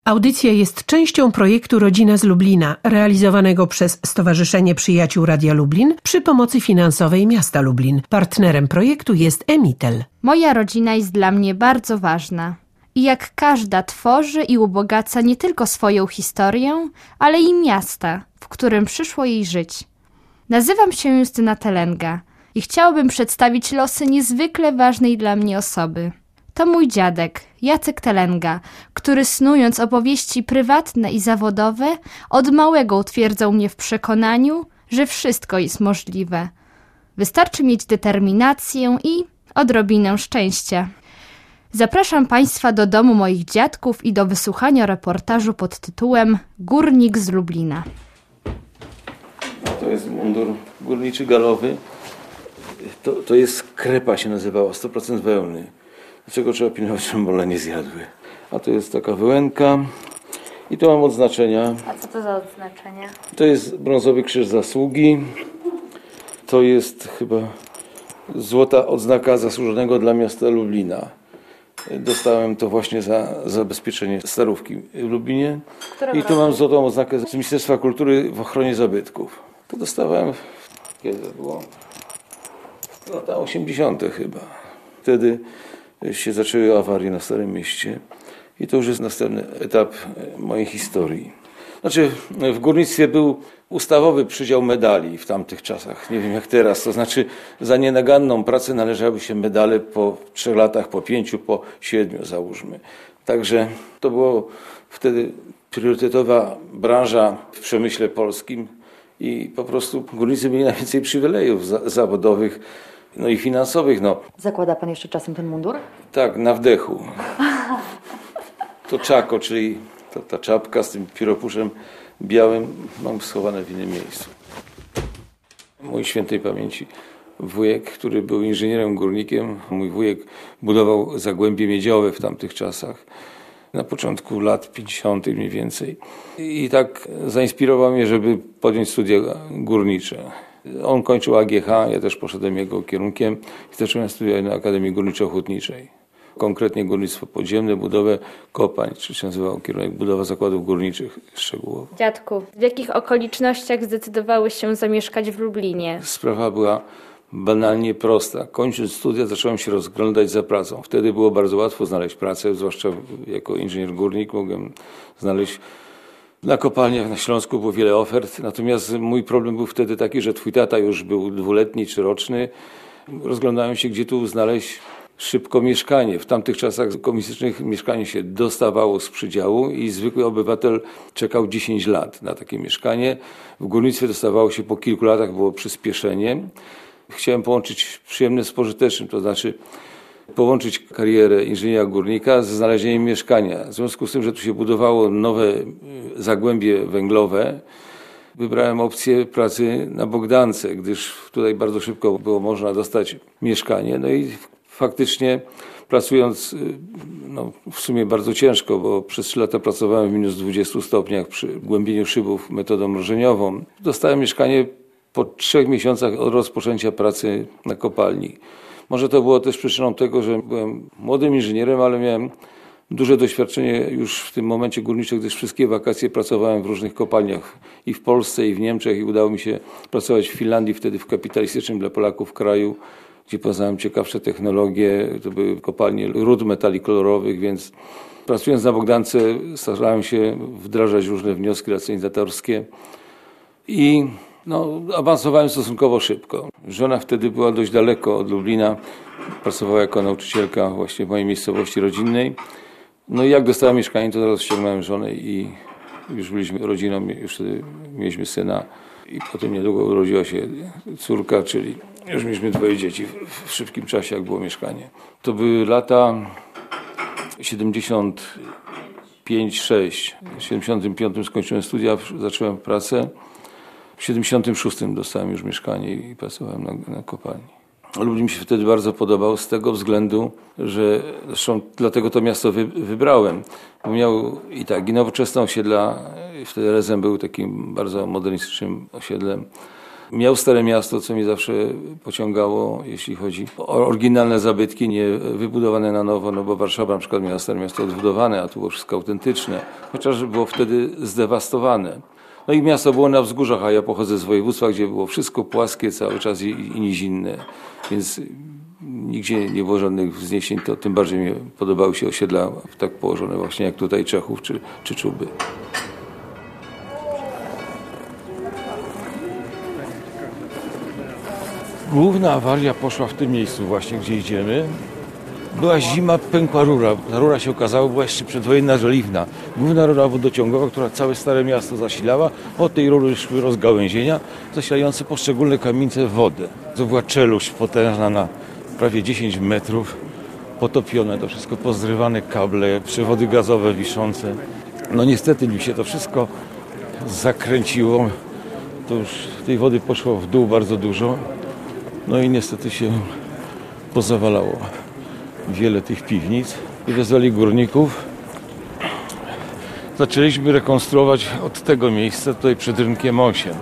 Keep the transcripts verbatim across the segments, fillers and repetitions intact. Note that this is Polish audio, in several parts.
Audycja jest częścią projektu Rodzina z Lublina, realizowanego przez Stowarzyszenie Przyjaciół Radia Lublin przy pomocy finansowej miasta Lublin. Partnerem projektu jest Emitel. Moja rodzina jest dla mnie bardzo ważna. I jak każda tworzy i ubogaca nie tylko swoją historię, ale i miasta, w którym przyszło jej żyć. Nazywam się Justyna Telenga i chciałabym przedstawić losy niezwykle ważnej dla mnie osoby. To mój dziadek, Jacek Telenga, który snując opowieści prywatne i zawodowe, od małego utwierdzał mnie w przekonaniu, że wszystko jest możliwe. Wystarczy mieć determinację i odrobinę szczęścia. Zapraszam Państwa do domu moich dziadków i do wysłuchania reportażu pod tytułem Górnik z Lublina. To jest mundur górniczy galowy. To, to jest krepa, się nazywała, sto procent wełny. Dlaczego trzeba pilnować, żeby one nie zjadły? A to jest taka wełenka i to mam odznaczenia. A co to za odznaczenia? To jest brązowy krzyż zasługi. To jest chyba złota odznaka zasłużonego dla miasta Lublina. Dostałem to właśnie za zabezpieczenie starówki w Lublinie. Którego I tu mam złotą odznakę z Ministerstwa Kultury w ochronie zabytków. To dostałem, kiedy to było? Lata osiemdziesiąte chyba. Wtedy się zaczęły awarie na Starym Mieście i to już jest następny etap mojej historii. Znaczy w górnictwie był ustawowy przydział medali w tamtych czasach, nie wiem jak teraz, to znaczy za nienaganną pracę należały się medale po trzech latach, po pięciu, po siedmiu załóżmy. Także to było wtedy priorytetowa branża w przemyśle polskim i po prostu górnicy mieli najwięcej przywilejów za- zawodowych, no i finansowych. No. Zakłada pan jeszcze czasem ten mundur? Tak, na wdechu. To czako, czyli to, ta czapka z tym pióropuszem białym mam schowane w innym miejscu. Mój świętej pamięci wujek, który był inżynierem górnikiem, mój wujek budował zagłębie miedziowe w tamtych czasach, na początku lat pięćdziesiątych mniej więcej. I tak zainspirował mnie, żeby podjąć studia górnicze. On kończył A G H, ja też poszedłem jego kierunkiem i zacząłem studiować na Akademii Górniczo-Hutniczej. Konkretnie górnictwo podziemne, budowę kopalń, czy się nazywał kierunek budowa zakładów górniczych szczegółowo. Dziadku, w jakich okolicznościach zdecydowałeś się zamieszkać w Lublinie? Sprawa była banalnie prosta. Kończąc studia zacząłem się rozglądać za pracą. Wtedy było bardzo łatwo znaleźć pracę, zwłaszcza jako inżynier górnik mogłem znaleźć na kopalniach na Śląsku było wiele ofert, natomiast mój problem był wtedy taki, że twój tata już był dwuletni czy roczny. Rozglądałem się, gdzie tu znaleźć szybko mieszkanie. W tamtych czasach komunistycznych mieszkanie się dostawało z przydziału i zwykły obywatel czekał dziesięć lat na takie mieszkanie. W górnictwie dostawało się po kilku latach, było przyspieszenie. Chciałem połączyć przyjemne z pożytecznym, to znaczy połączyć karierę inżyniera górnika ze znalezieniem mieszkania. W związku z tym, że tu się budowało nowe zagłębie węglowe, wybrałem opcję pracy na Bogdance, gdyż tutaj bardzo szybko było można dostać mieszkanie. No i faktycznie pracując no, w sumie bardzo ciężko, bo przez trzy lata pracowałem w minus dwudziestu stopniach przy głębieniu szybów metodą mrożeniową. Dostałem mieszkanie po trzech miesiącach od rozpoczęcia pracy na kopalni. Może to było też przyczyną tego, że byłem młodym inżynierem, ale miałem duże doświadczenie już w tym momencie górnicze, gdyż wszystkie wakacje pracowałem w różnych kopalniach i w Polsce, i w Niemczech i udało mi się pracować w Finlandii, wtedy w kapitalistycznym dla Polaków kraju, gdzie poznałem ciekawsze technologie, to były kopalnie ród metali kolorowych, więc pracując na Bogdance starałem się wdrażać różne wnioski realizacjatorskie i no, awansowałem stosunkowo szybko. Żona wtedy była dość daleko od Lublina, pracowała jako nauczycielka właśnie w mojej miejscowości rodzinnej. No i jak dostałem mieszkanie, to zaraz ściągnąłem żonę i już byliśmy rodziną, już wtedy mieliśmy syna i potem niedługo urodziła się córka, czyli już mieliśmy dwoje dzieci w szybkim czasie, jak było mieszkanie. To były lata siedemdziesiąt pięć sześć. W siedemdziesiątym piątym skończyłem studia, zacząłem pracę. W siedemdziesiątym szóstym dostałem już mieszkanie i pracowałem na, na kopalni. Lublin mi się wtedy bardzo podobał z tego względu, że zresztą dlatego to miasto wy, wybrałem, bo miał i tak i nowoczesne osiedla, wtedy Rezem był takim bardzo modernistycznym osiedlem. Miał Stare Miasto, co mnie zawsze pociągało, jeśli chodzi o oryginalne zabytki, nie wybudowane na nowo, no bo Warszawa na przykład miała Stare Miasto odbudowane, a tu było wszystko autentyczne, chociaż było wtedy zdewastowane. No i miasto było na wzgórzach, a ja pochodzę z województwa, gdzie było wszystko płaskie cały czas i, i nizinne, więc nigdzie nie było żadnych wzniesień, to tym bardziej mi podobały się osiedla tak położone właśnie jak tutaj Czechów czy, czy Czuby. Główna awaria poszła w tym miejscu właśnie, gdzie idziemy. Była zima, pękła rura. Ta rura się okazała, była jeszcze przedwojenna żeliwna. Główna rura wodociągowa, która całe Stare Miasto zasilała. Od tej rury szły rozgałęzienia zasilające poszczególne kamienice w wodę. To była czeluść potężna na prawie dziesięć metrów. Potopione, to wszystko pozrywane kable, przewody gazowe wiszące. No niestety mi się to wszystko zakręciło. To już tej wody poszło w dół bardzo dużo. No i niestety się pozawalało wiele tych piwnic i wezwali górników. Zaczęliśmy rekonstruować od tego miejsca, tutaj przed rynkiem osiem.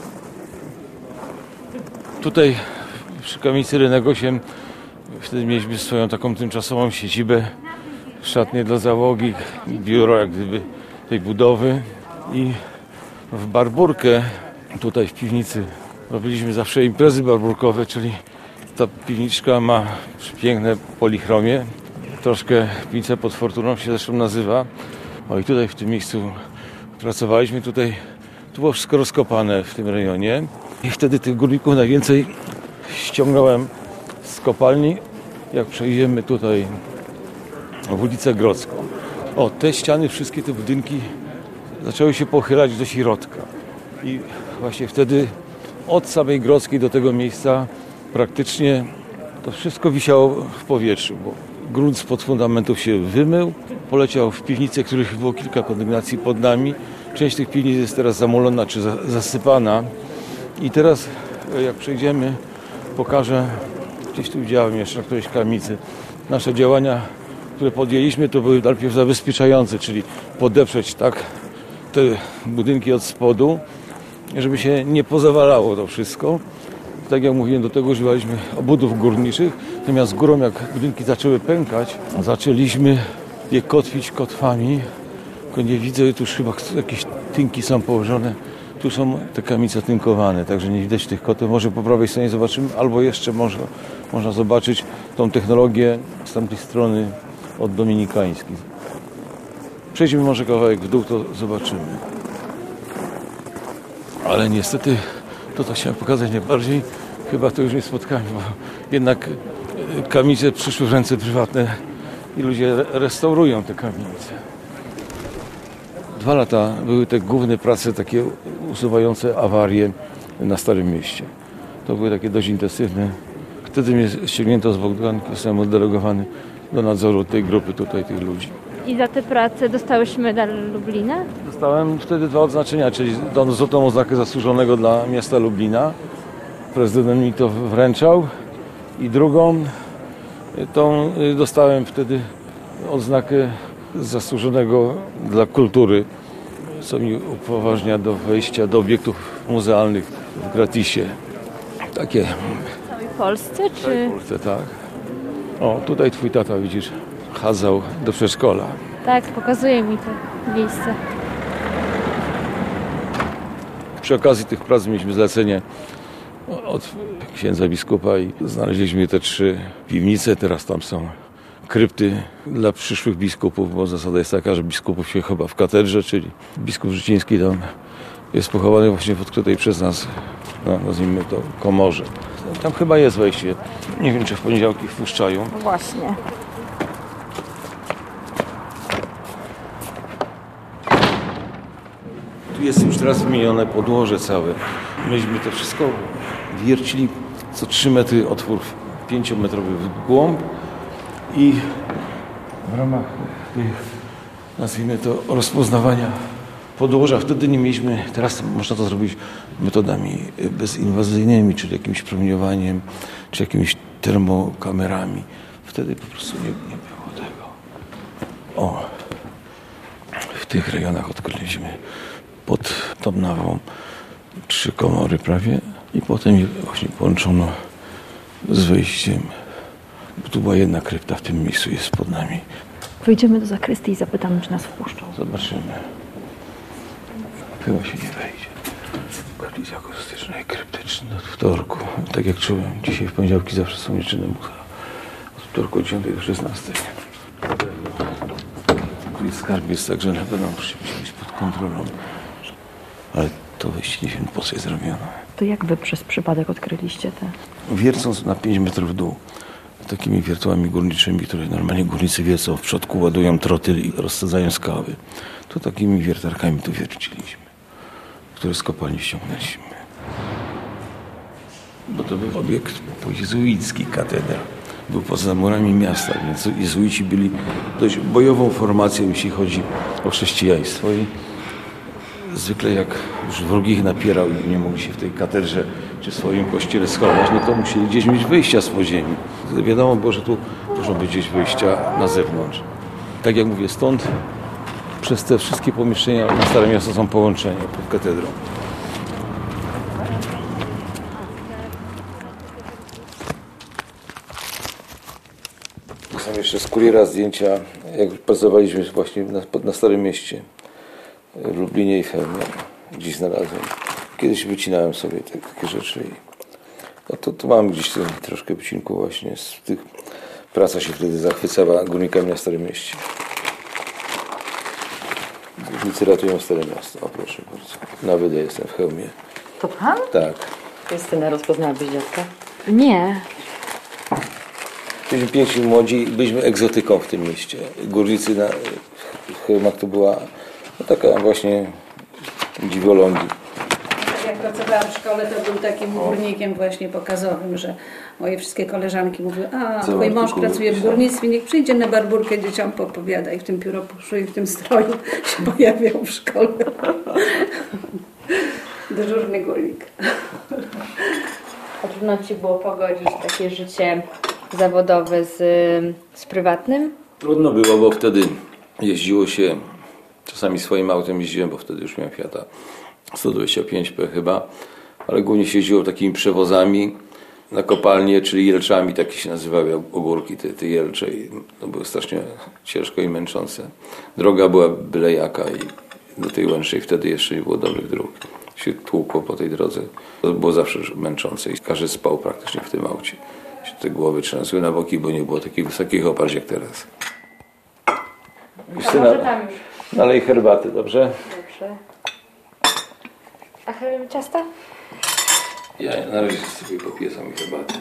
Tutaj przy kamienicy Rynek osiem wtedy mieliśmy swoją taką tymczasową siedzibę, szatnię dla załogi, biuro jak gdyby tej budowy i w Barburkę tutaj w piwnicy robiliśmy zawsze imprezy barburkowe, czyli ta piwniczka ma piękne polichromie. Troszkę piwnica pod Fortuną się zresztą nazywa. O i tutaj w tym miejscu pracowaliśmy. Tutaj tu było wszystko rozkopane w tym rejonie. I wtedy tych górników najwięcej ściągnąłem z kopalni. Jak przejdziemy tutaj w ulicę Grodzką. O, te ściany, wszystkie te budynki zaczęły się pochylać do środka. I właśnie wtedy od samej Grodzkiej do tego miejsca praktycznie to wszystko wisiało w powietrzu, bo grunt spod fundamentów się wymył, poleciał w piwnice, których było kilka kondygnacji pod nami. Część tych piwnic jest teraz zamulona czy zasypana. I teraz jak przejdziemy, pokażę, gdzieś tu widziałem jeszcze na którejś kamienicy. Nasze działania, które podjęliśmy, to były najpierw zabezpieczające, czyli podeprzeć tak te budynki od spodu, żeby się nie pozawalało to wszystko. Tak jak mówiłem, do tego używaliśmy obudów górniczych, natomiast górą jak budynki zaczęły pękać, zaczęliśmy je kotwić kotwami. Tylko nie widzę, tu już chyba jakieś tynki są położone. Tu są te kamienice tynkowane, także nie widać tych kotów. Może po prawej stronie zobaczymy, albo jeszcze może, można zobaczyć tą technologię z tamtej strony od dominikańskich. Przejdźmy może kawałek w dół, to zobaczymy. Ale niestety to, co chciałem pokazać najbardziej, chyba to już nie spotkałem, bo jednak kamienice przyszły w ręce prywatne i ludzie restaurują te kamienice. Dwa lata były te główne prace takie usuwające awarie na Starym Mieście. To były takie dość intensywne. Wtedy mnie ściągnięto z Bogdanki, zostałem oddelegowany do nadzoru tej grupy tutaj, tych ludzi. I za tę pracę dostałeś medal Lublina? Dostałem wtedy dwa odznaczenia, czyli złotą oznakę zasłużonego dla miasta Lublina. Prezydent mi to wręczał. I drugą, tą dostałem wtedy odznakę zasłużonego dla kultury, co mi upoważnia do wejścia do obiektów muzealnych w gratisie. Takie. W całej Polsce, czy? W całej Polsce, tak. O, tutaj twój tata, widzisz, chadzał do przedszkola. Tak, pokazuje mi to miejsce. Przy okazji tych prac mieliśmy zlecenie od księdza biskupa i znaleźliśmy te trzy piwnice. Teraz tam są krypty dla przyszłych biskupów, bo zasada jest taka, że biskupów się chowa w katedrze, czyli biskup Życiński tam jest pochowany właśnie w odkrytej przez nas, no, nazwijmy to, komorze. Tam chyba jest wejście. Nie wiem, czy w poniedziałki wpuszczają. Właśnie. Tu jest już teraz wymienione podłoże całe. Myśmy to wszystko wiercili co trzy metry otwór pięciometrowy w głąb i w ramach tych, nazwijmy to, rozpoznawania podłoża. Wtedy nie mieliśmy, teraz można to zrobić metodami bezinwazyjnymi, czyli jakimś promieniowaniem, czy jakimiś termokamerami. Wtedy po prostu nie, nie było tego. O, w tych rejonach odkryliśmy pod Tomnawą trzy komory prawie I potem je właśnie połączono z wejściem. Bo tu była jedna krypta w tym miejscu, jest pod nami. Wyjdziemy do zakrystii i zapytamy, czy nas wpuszczą. Zobaczymy. Chyba się nie wejdzie. Kaplica akustyczna i kryptyczna od wtorku. Tak jak czułem, dzisiaj w poniedziałki zawsze są liczne mucha. Od wtorku od dziesiątej do szesnastej. Skarb jest tak, że na pewno musi być pod kontrolą. Ale to wejście nie wiem po co jest zrobione. To jak wy przez przypadek odkryliście te? Wiercąc na pięć metrów w dół, takimi wiertłami górniczymi, które normalnie górnicy wiercą w przodku, ładują trotyl i rozsadzają skały, to takimi wiertarkami tu wierciliśmy, które z kopalni ściągnęliśmy. Bo to był obiekt jezuicki, katedra. Był poza murami miasta, więc jezuici byli dość bojową formacją, jeśli chodzi o chrześcijaństwo. I zwykle jak już wróg ich napierał i nie mogli się w tej katedrze czy w swoim kościele schować, no to musieli gdzieś mieć wyjścia z podziemi. Wiadomo było, że tu muszą być gdzieś wyjścia na zewnątrz. Tak jak mówię, stąd przez te wszystkie pomieszczenia na Stare Miasto są połączenia pod katedrą. Tu są jeszcze z kuriera zdjęcia, jak pracowaliśmy właśnie na, na Starym Mieście, w Lublinie i Chełmie. Gdzieś znalazłem. Kiedyś wycinałem sobie te, takie rzeczy. I no to, to mam gdzieś ten, troszkę wycinku właśnie z tych praca się wtedy zachwycała górnikami na Starym Mieście. Górnicy ratują Stare Miasto. O proszę bardzo. Na wydę jestem w Chełmie. To pan? Tak. Justyna, rozpoznałabyś dziadka? Nie. Byliśmy piękni młodzi, byliśmy egzotyką w tym mieście. Górnicy na, w Chełmach to była no, taka właśnie dziwolągi. Jak pracowałam w szkole, to był takim górnikiem właśnie pokazowym, że moje wszystkie koleżanki mówiły, a Co twój mam mąż tu pracuje w górnictwie, niech przyjdzie na barburkę, dzieciom popowiada i w tym pióropuszu i w tym stroju się pojawiał w szkole. Dyżurny górnik. A trudno ci było pogodzić takie życie zawodowe z, z prywatnym? Trudno było, bo wtedy jeździło się, czasami swoim autem jeździłem, bo wtedy już miałem Fiata sto dwadzieścia pięć P chyba, ale głównie się jeździło takimi przewozami na kopalnię, czyli jelczami, takie się nazywały ogórki, te, te jelcze. I to było strasznie ciężko i męczące. Droga była byle jaka i do tej Łęcznej wtedy jeszcze nie było dobrych dróg. Się tłukło po tej drodze. To było zawsze męczące i każdy spał praktycznie w tym aucie. Się te głowy trzęsły na boki, bo nie było takich wysokich oparć jak teraz. A może tam już. Nalej herbaty, dobrze? Dobrze. A ciasta? Ja na razie sobie popiję sami herbatę.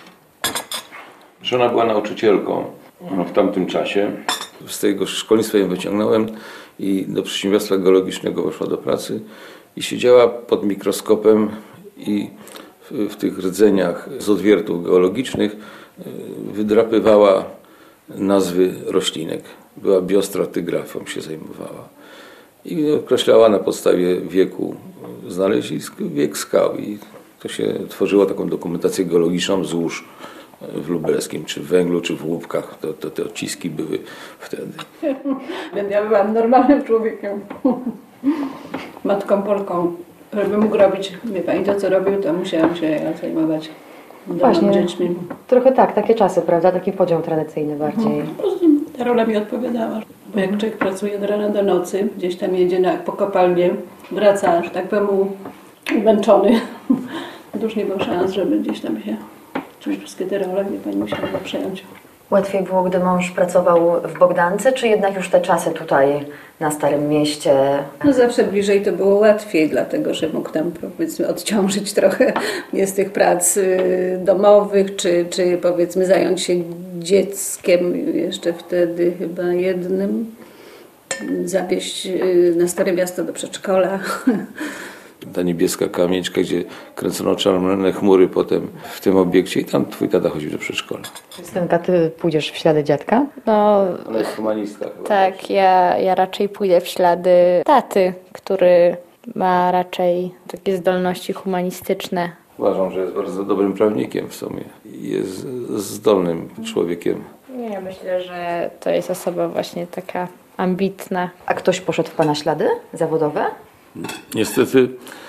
Żona była nauczycielką no, w tamtym czasie. Z tego szkolnictwa ją wyciągnąłem i do przedsiębiorstwa geologicznego weszła do pracy i siedziała pod mikroskopem i w, w tych rdzeniach z odwiertów geologicznych wydrapywała nazwy roślinek. Była biostratygrafią, się zajmowała. I określała na podstawie wieku znalezisk wiek skał. I to się tworzyło taką dokumentację geologiczną złóż w lubelskim, czy w węglu, czy w łupkach. To, to, te odciski były wtedy. Ja byłam normalnym człowiekiem. Matką Polką. Żeby mógł robić, wie pani, to co robił, to musiałam się zajmować Właśnie. dziećmi. Trochę tak, takie czasy, prawda? Taki podział tradycyjny bardziej. Po prostu ta rola mi odpowiadała. Bo jak człowiek pracuje od rana do nocy, gdzieś tam jedzie na, po kopalnię, wraca, że tak powiem, umęczony. To już nie było szans, żeby gdzieś tam się czymś wszystkie te role, wie pani, musiała przejąć. Łatwiej było, gdy mąż pracował w Bogdance, czy jednak już te czasy tutaj na Starym Mieście? No zawsze bliżej to było łatwiej, dlatego że mógł tam, powiedzmy, odciążyć trochę z tych prac domowych, czy, czy powiedzmy zająć się dzieckiem jeszcze wtedy chyba jednym, zawieźć na Stare Miasto do przedszkola. Ta niebieska kamieniczka, gdzie kręcono czarne chmury potem w tym obiekcie i tam twój tata chodził do przedszkola. Justynka, ty pójdziesz w ślady dziadka? No, Ona jest humanistka chyba. tak, ja, ja raczej pójdę w ślady taty, który ma raczej takie zdolności humanistyczne. Uważam, że jest bardzo dobrym prawnikiem w sumie. Jest zdolnym człowiekiem. Nie, myślę, że to jest osoba właśnie taka ambitna. A ktoś poszedł w pana ślady zawodowe? Niestety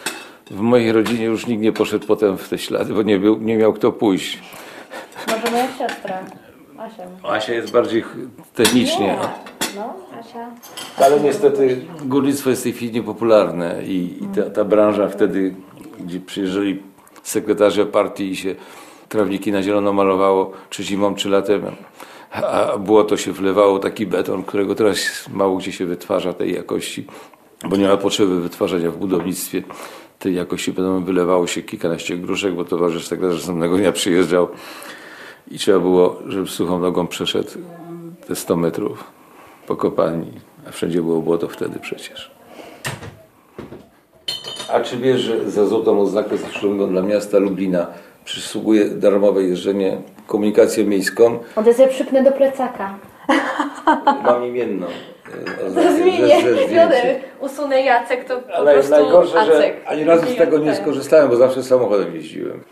W mojej rodzinie już nikt nie poszedł potem w te ślady, bo nie, był, nie miał kto pójść. Może moja siostra, Asia. Asia jest bardziej technicznie. Nie. No, Asia. Ale niestety górnictwo jest w tej chwili niepopularne i, i ta, ta branża wtedy, gdzie przyjeżdżali sekretarze partii i się trawniki na zielono malowało, czy zimą, czy latem, a błoto się wlewało, taki beton, którego teraz mało gdzie się wytwarza tej jakości, bo nie ma potrzeby wytwarzania w budownictwie tej jakości betonu. Wylewało się kilkanaście gruszek, bo towarzysz sekretarz następnego dnia przyjeżdżał i trzeba było, żeby suchą nogą przeszedł te sto metrów po kopalni, a wszędzie było błoto wtedy przecież. A czy wiesz, że za złotą oznakę zasłużoną dla miasta Lublina przysługuje darmowe jeżdżenie komunikacją miejską? O, to sobie przypnę do plecaka. Mam imienną. To zmienię. Wiodę usunę Jacek, to po Ale prostu najgorsze, Acek. że ani razu z tego nie skorzystałem, bo zawsze samochodem jeździłem.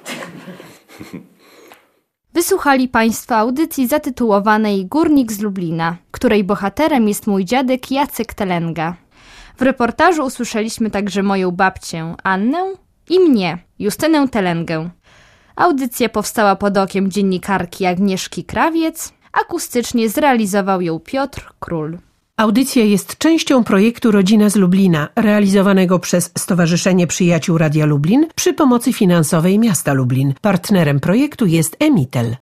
Wysłuchali Państwo audycji zatytułowanej Górnik z Lublina, której bohaterem jest mój dziadek Jacek Telenga. W reportażu usłyszeliśmy także moją babcię Annę i mnie, Justynę Telengę. Audycja powstała pod okiem dziennikarki Agnieszki Krawiec, akustycznie zrealizował ją Piotr Król. Audycja jest częścią projektu Rodzina z Lublina, realizowanego przez Stowarzyszenie Przyjaciół Radia Lublin przy pomocy finansowej miasta Lublin. Partnerem projektu jest Emitel.